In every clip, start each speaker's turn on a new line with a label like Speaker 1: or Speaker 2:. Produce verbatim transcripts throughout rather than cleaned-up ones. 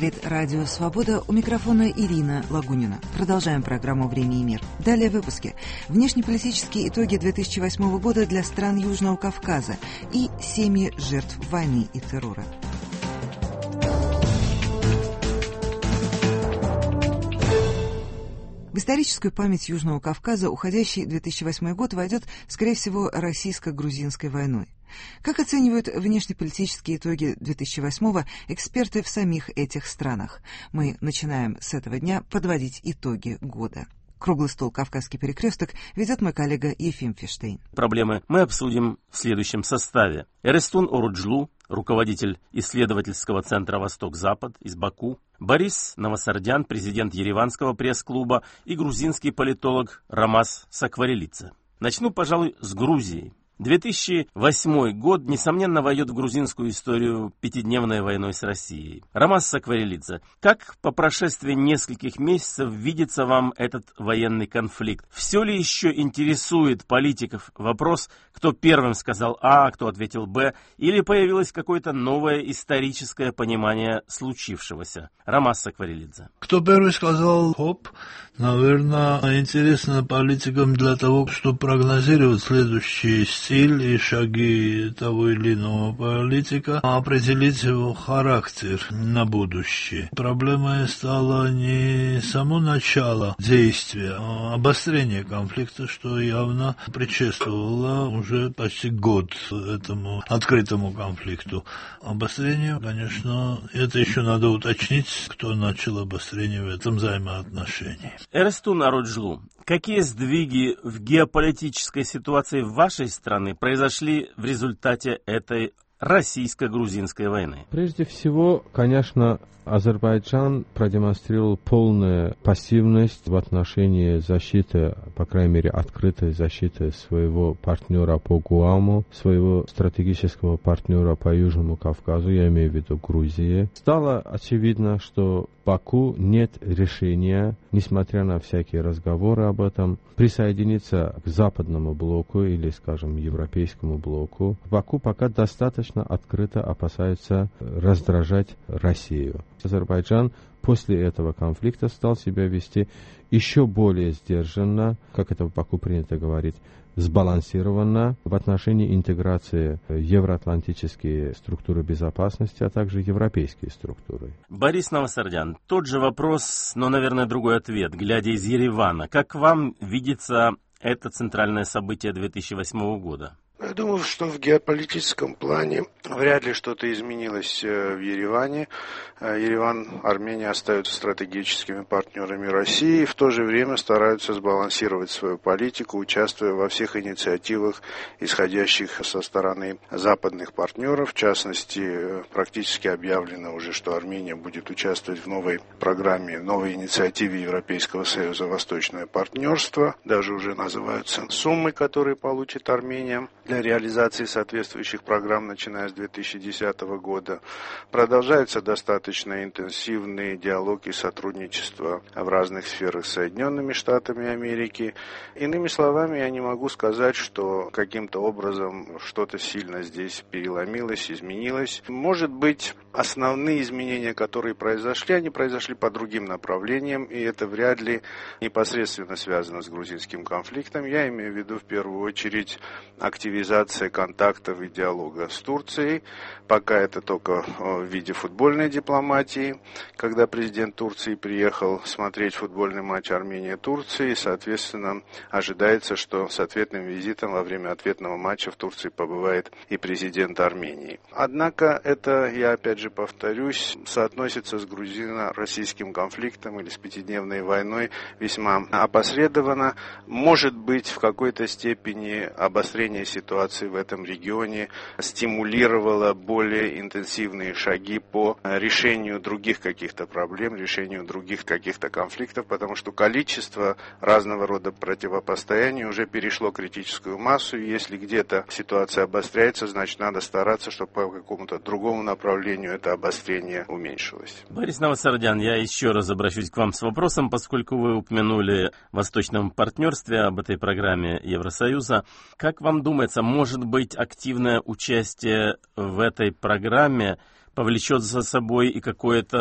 Speaker 1: Говорит Радио Свобода, у микрофона Ирина Лагунина. Продолжаем программу «Время и мир». Далее в выпуске. Внешнеполитические итоги две тысячи восьмого года для стран Южного Кавказа и семьи жертв войны и террора. В историческую память Южного Кавказа уходящий две тысячи восьмой год войдет, скорее всего, российско-грузинской войной. Как оценивают внешнеполитические итоги две тысячи восьмого эксперты в самих этих странах? Мы начинаем с этого дня подводить итоги года. Круглый стол «Кавказский перекресток» ведет мой коллега Ефим Фиштейн.
Speaker 2: Проблемы мы обсудим в следующем составе. Эрестун Оруджлу, руководитель исследовательского центра «Восток-Запад» из Баку, Борис Новосардян, президент Ереванского пресс-клуба, и грузинский политолог Ромас Сакварелидзе. Начну, пожалуй, с Грузии. две тысячи восьмой год, несомненно, войдет в грузинскую историю пятидневной войной с Россией. Ромас Сакварелидзе, как по прошествии нескольких месяцев видится вам этот военный конфликт? Все ли еще интересует политиков вопрос, кто первым сказал А, кто ответил Б, или появилось какое-то новое историческое понимание случившегося? Ромас Сакварелидзе.
Speaker 3: Кто первый сказал «хоп», наверное, интересно политикам для того, чтобы прогнозировать следующие стиль и шаги того или иного политика, определить его характер на будущее. Проблемой стало не само начало действия, а обострение конфликта, что явно предшествовало уже почти год этому открытому конфликту. Обострение, конечно, это еще надо уточнить, кто начал обострение в этом взаимоотношении.
Speaker 2: Эрестун Оруджлу, какие сдвиги в геополитической ситуации в вашей стране произошли в результате этой российско-грузинской войны?
Speaker 4: Прежде всего, конечно, Азербайджан продемонстрировал полную пассивность в отношении защиты, по крайней мере, открытой защиты своего партнера по ГУАМу, своего стратегического партнера по Южному Кавказу, я имею в виду Грузии. Стало очевидно, что в Баку нет решения, несмотря на всякие разговоры об этом, присоединиться к западному блоку или, скажем, европейскому блоку. Баку пока достаточно открыто опасается раздражать Россию. Азербайджан после этого конфликта стал себя вести еще более сдержанно, как это в Баку принято говорить, сбалансированно в отношении интеграции евроатлантические структуры безопасности, а также европейские структуры.
Speaker 2: Борис Новосардян, тот же вопрос, но, наверное, другой ответ, глядя из Еревана. Как вам видится это центральное событие две тысячи восьмого года?
Speaker 5: Я думаю, что в геополитическом плане вряд ли что-то изменилось в Ереване. Ереван, Армения остаются стратегическими партнерами России и в то же время стараются сбалансировать свою политику, участвуя во всех инициативах, исходящих со стороны западных партнеров. В частности, практически объявлено уже, что Армения будет участвовать в новой программе, новой инициативе Европейского Союза «Восточное партнерство». Даже уже называются суммы, которые получит Армения для реализации соответствующих программ, начиная с две тысячи десятого года. Продолжается достаточно интенсивный диалог и сотрудничество в разных сферах с Соединенными Штатами Америки. Иными словами, я не могу сказать, что каким-то образом что-то сильно здесь переломилось, изменилось. Может быть, основные изменения, которые произошли, они произошли по другим направлениям, и это вряд ли непосредственно связано с грузинским конфликтом. Я имею в виду в первую очередь активизация контактов и диалога с Турцией. Пока это только в виде футбольной дипломатии, когда президент Турции приехал смотреть футбольный матч Армения-Турции, и, соответственно, ожидается, что с ответным визитом во время ответного матча в Турции побывает и президент Армении. Однако это, я опять же повторюсь, соотносится с грузино-российским конфликтом или с пятидневной войной весьма опосредованно. Может быть, в какой-то степени обострение ситуации в этом регионе стимулировало более интенсивные шаги по решению других каких-то проблем, решению других каких-то конфликтов, потому что количество разного рода противопостояний уже перешло критическую массу, и если где-то ситуация обостряется, значит, надо стараться, чтобы по какому-то другому направлению это обострение уменьшилось.
Speaker 2: Борис Новосардян, я еще раз обращусь к вам с вопросом, поскольку вы упомянули в Восточном партнерстве, об этой программе Евросоюза. Как вам думается, может быть, активное участие в этой программе повлечет за собой и какое-то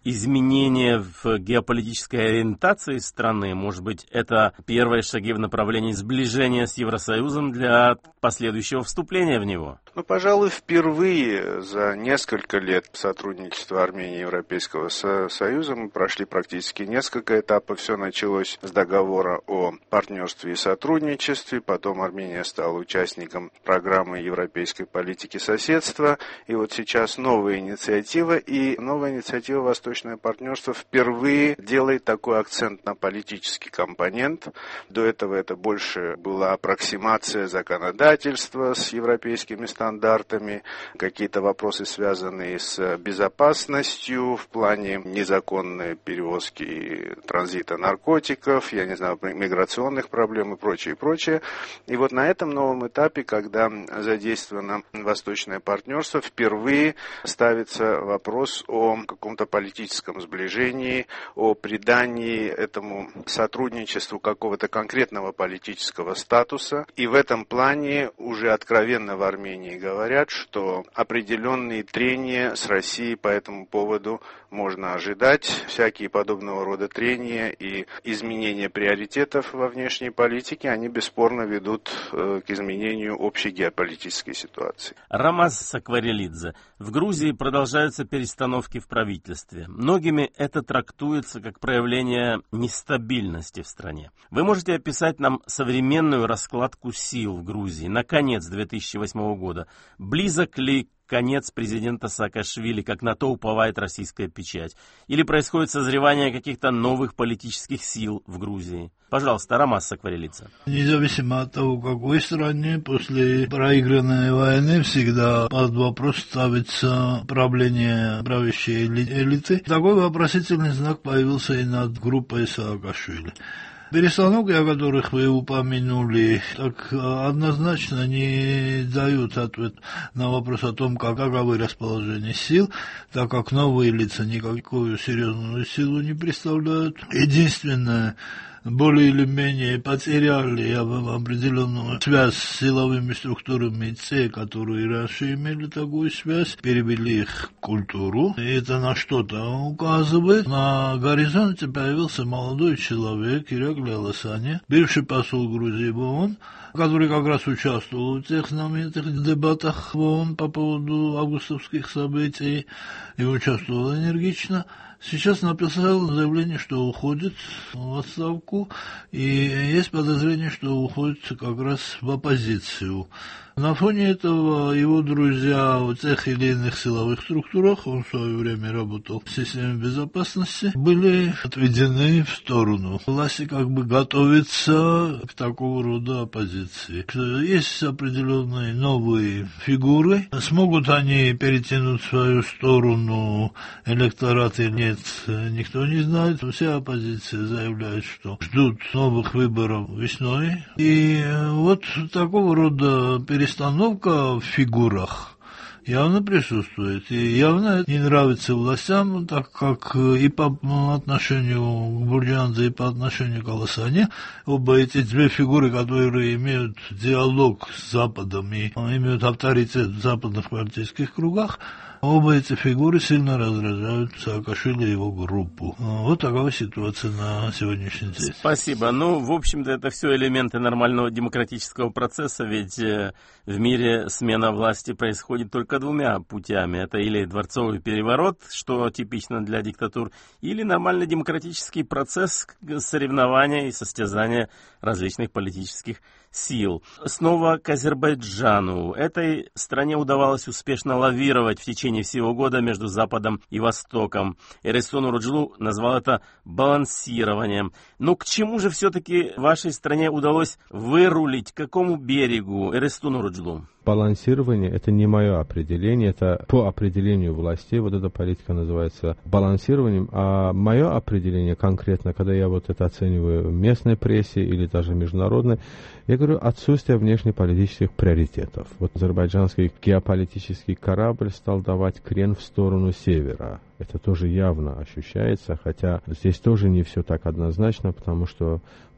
Speaker 2: изменения в геополитической ориентации страны? Может быть, это первые шаги в направлении сближения с Евросоюзом для последующего вступления в него?
Speaker 5: Ну, пожалуй, впервые за несколько лет сотрудничества Армении и Европейского Союза мы прошли практически несколько этапов. Все началось с договора о партнерстве и сотрудничестве, потом Армения стала участником программы европейской политики соседства, и вот сейчас новая инициатива, и новая инициатива «Восточное партнерство» впервые делает такой акцент на политический компонент. До этого это больше была аппроксимация законодательства с европейскими стандартами, какие-то вопросы, связанные с безопасностью в плане незаконной перевозки и транзита наркотиков, я не знаю, миграционных проблем и прочее, и прочее. И вот на этом новом этапе, когда задействовано Восточное партнерство, впервые ставится вопрос о каком-то политическом сближении, о придании этому сотрудничеству какого-то конкретного политического статуса. И в этом плане уже откровенно в Армении говорят, что определенные трения с Россией по этому поводу можно ожидать. Всякие подобного рода трения и изменения приоритетов во внешней политике, они бесспорно ведут к изменению общей геополитической ситуации.
Speaker 2: Рамаз Сакварелидзе. В Грузии продолжаются перестановки в правительстве. Многими это трактуется как проявление нестабильности в стране. Вы можете описать нам современную раскладку сил в Грузии на конец две тысячи восьмого года? Близок ли конец президента Саакашвили, как на то уповает российская печать? Или происходит созревание каких-то новых политических сил в Грузии? Пожалуйста, Рамаз Сакварелидзе.
Speaker 3: Независимо от того, какой стране, после проигранной войны всегда под вопрос ставится правление правящей элиты. Такой вопросительный знак появился и над группой Саакашвили. Перестановки, о которых вы упомянули, так однозначно не дают ответ на вопрос о том, каковы расположение сил, так как новые лица никакую серьезную силу не представляют. Единственное, более или менее потеряли определенную связь с силовыми структурами Ц, которые раньше имели такую связь, перевели их в культуру, и это на что-то указывает. На горизонте появился молодой человек, Иракли Аласаня, бывший посол Грузии в ООН, который как раз участвовал в тех знаменитых дебатах в ООН по поводу августовских событий и участвовал энергично. Сейчас написал заявление, что уходит в отставку, и есть подозрение, что уходит как раз в оппозицию. На фоне этого его друзья в тех или иных силовых структурах, он в свое время работал в системе безопасности, были отведены в сторону. Власти как бы готовятся к такого рода оппозиции. Есть определенные новые фигуры. Смогут они перетянуть в свою сторону электорат или нет, никто не знает. Вся оппозиция заявляет, что ждут новых выборов весной. И вот такого рода перестановка Перестановка в фигурах явно присутствует. И явно не нравится властям, так как и по отношению к Бурджандзе, и по отношению к Аласане, оба эти две фигуры, которые имеют диалог с Западом и имеют авторитет в западных партийских кругах, оба эти фигуры сильно раздражают Саакашвили и его группу. Вот такая ситуация на сегодняшний день.
Speaker 2: Спасибо. Ну, в общем-то, это все элементы нормального демократического процесса, ведь в мире смена власти происходит только двумя путями. Это или дворцовый переворот, что типично для диктатур, или нормальный демократический процесс соревнования и состязания различных политических сил. Снова к Азербайджану. Этой стране удавалось успешно лавировать в течение всего года между Западом и Востоком. Эрестун Оруджлу назвал это балансированием. Но к чему же все-таки вашей стране удалось вырулить? К какому берегу, Эрестун Оруджлу?
Speaker 4: Балансирование – это не мое определение, это по определению властей, вот эта политика называется балансированием, а мое определение конкретно, когда я вот это оцениваю в местной прессе или даже международной, я говорю отсутствие внешнеполитических приоритетов. Вот азербайджанский геополитический корабль стал давать крен в сторону севера. Это тоже явно ощущается, хотя здесь тоже не все так однозначно, потому что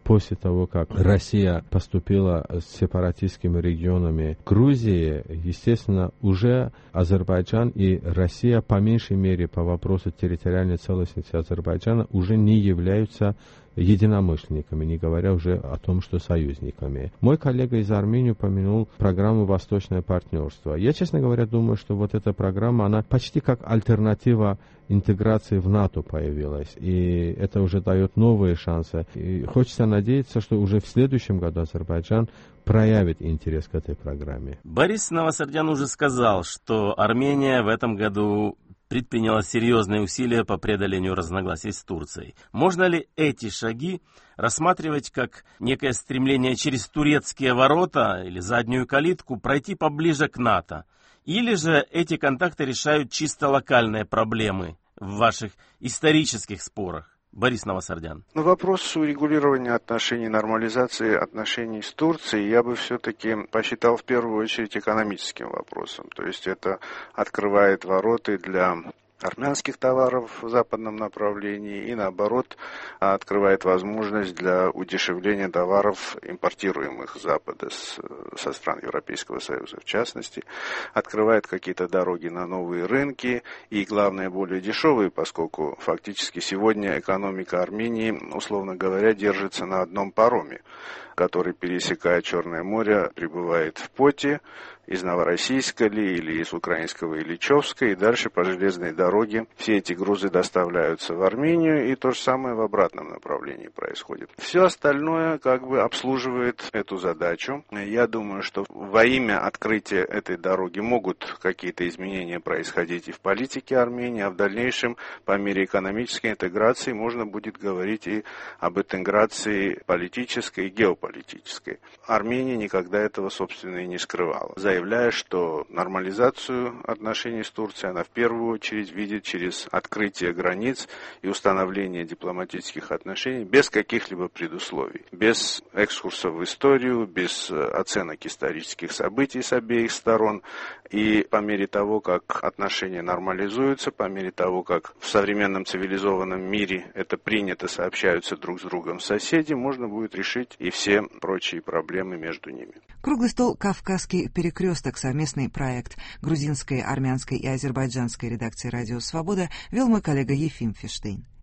Speaker 4: после того, как Россия поступила с сепаратистскими регионами Грузии, естественно, уже Азербайджан и Россия, по меньшей мере, по вопросу территориальной целостности Азербайджана, уже не являются единомышленниками, не говоря уже о том, что союзниками. Мой коллега из Армении упомянул программу «Восточное партнерство». Я, честно говоря, думаю, что вот эта программа, она почти как альтернатива интеграции в НАТО появилась, и это уже дает новые шансы. И хочется надеяться, что уже в следующем году Азербайджан проявит интерес к этой программе.
Speaker 2: Борис Новосардян уже сказал, что Армения в этом году предприняла серьезные усилия по преодолению разногласий с Турцией. Можно ли эти шаги рассматривать как некое стремление через турецкие ворота или заднюю калитку пройти поближе к НАТО? Или же эти контакты решают чисто локальные проблемы в ваших исторических спорах? Борис Новосардян.
Speaker 5: Ну, вопрос урегулирования отношений, нормализации отношений с Турцией я бы все-таки посчитал в первую очередь экономическим вопросом. То есть это открывает ворота для армянских товаров в западном направлении и, наоборот, открывает возможность для удешевления товаров, импортируемых с Запада, с, со стран Европейского Союза в частности, открывает какие-то дороги на новые рынки и, главное, более дешевые, поскольку фактически сегодня экономика Армении, условно говоря, держится на одном пароме, который, пересекая Черное море, прибывает в Поти, из Новороссийска ли, или из украинского Ильичевска, и дальше по железной дороге все эти грузы доставляются в Армению, и то же самое в обратном направлении происходит. Все остальное как бы обслуживает эту задачу. Я думаю, что во имя открытия этой дороги могут какие-то изменения происходить и в политике Армении, а в дальнейшем, по мере экономической интеграции, можно будет говорить и об интеграции политической и геополитической. Армения никогда этого, собственно, и не скрывала, заявляя, что нормализацию отношений с Турцией она в первую очередь видит через открытие границ и установление дипломатических отношений без каких-либо предусловий, без экскурсов в историю, без оценок исторических событий с обеих сторон. И по мере того, как отношения нормализуются, по мере того, как в современном цивилизованном мире это принято, сообщаются друг с другом соседи, можно будет решить и все прочие проблемы между ними.
Speaker 1: Круглый стол «Кавказский перекресток», совместный проект грузинской, армянской и азербайджанской редакции «Радио Свобода», вел мой коллега Ефим Фиштейн.